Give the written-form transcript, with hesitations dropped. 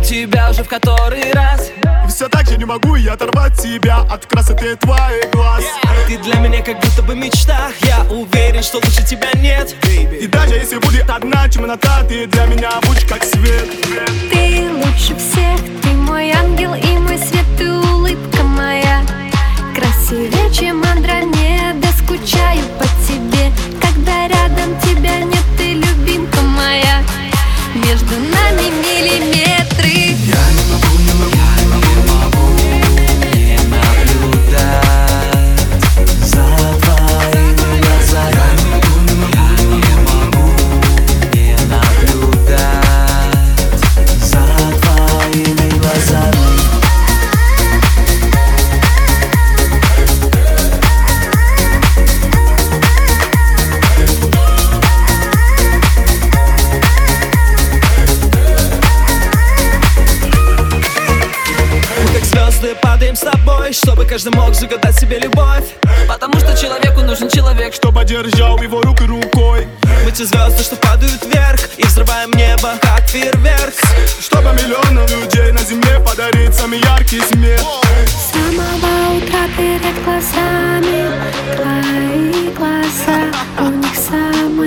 тебя уже в который раз. И все так же не могу я оторвать тебя от красоты твоих глаз. Ты для меня как будто бы мечта. Я уверен, что лучше тебя нет, И даже если будет одна темнота, ты для меня будешь как свет. Ты лучше всех, ты мой ангел и мой свет, ты улыбка моя. Красивее, чем Андромеда, скучаю по тебе. Когда рядом тебя нет, ты любимка моя. Между нами миллиметры. Я не могу не наблюдать за твоими глазами. Я не могу не наблюдать за твоими глазами. Звезды падаем с тобой, чтобы каждый мог загадать себе любовь. Потому что человеку нужен человек, Чтобы держал его руку рукой. мы те звезды, что падают вверх и взрываем небо, как фейерверк. Чтобы миллионам людей на земле подарить самый яркий смех. С самого утра перед глазами твои глаза, у них самый